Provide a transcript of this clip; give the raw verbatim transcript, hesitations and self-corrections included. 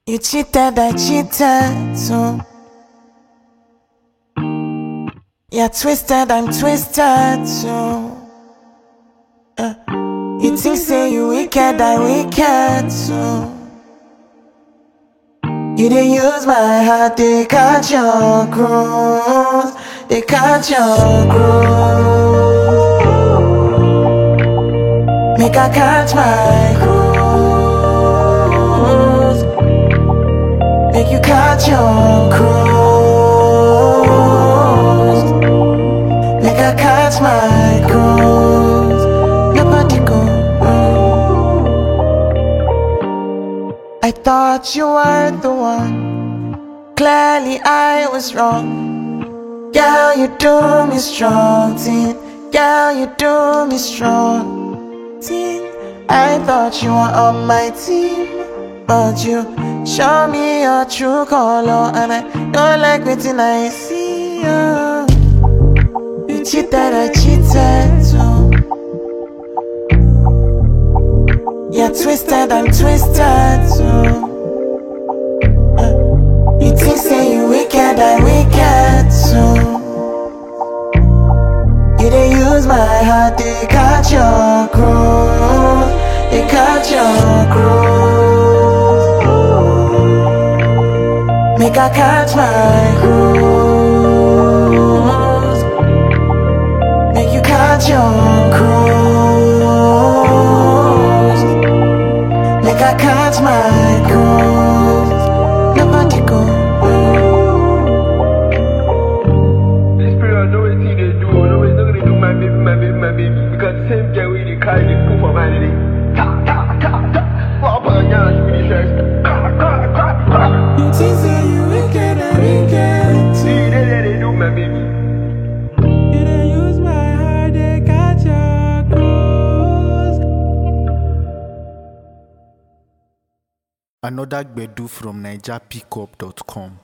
You cheated, I cheated too. You're twisted, I'm twisted too. Uh, you think say you wicked, I wicked too. You didn't use my heart, they catch your cruise. They catch your cruise. Make I catch my cruise. Make you catch your cruise. Make I catch my cruise. Nobody go wrong. I thought you were the one. Clearly I was wrong. Girl, you do me strong, teen. Girl, you do me strong, teen. I thought you were on my team, but you show me your true color, and I don't like waiting I see you. You cheated, I cheated too. You're twisted, I'm twisted too. Uh, you think say you wicked, I wicked too. You didn't use my heart, they catch your cruise. They catch your cruise. Make I catch my cruise. Make you catch your cruise. Make I catch my cruise. Nobody go wrong. This period, no way they do, no way no they do my baby, my baby, my baby. Because the same girl with the car, they put for my lady. Ta ta ta ta. Pop on your ass with the stress. You think say you wicked, I wicked. See, they they do my baby. You didn't use my heart, they catch your cruise. Another Gbedu from Niger Pickup dot com.